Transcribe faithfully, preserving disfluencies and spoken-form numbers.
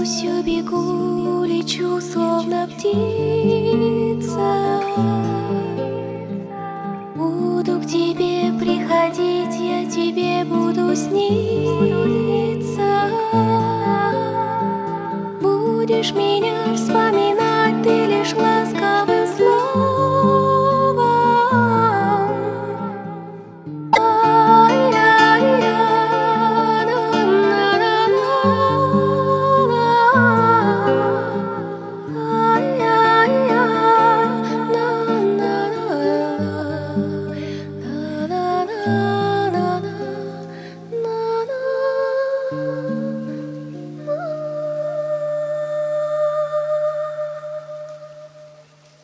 Несусь, бегу, лечу, словно птица. Буду к тебе приходить, я тебе буду сниться. Будешь меня вспоминать.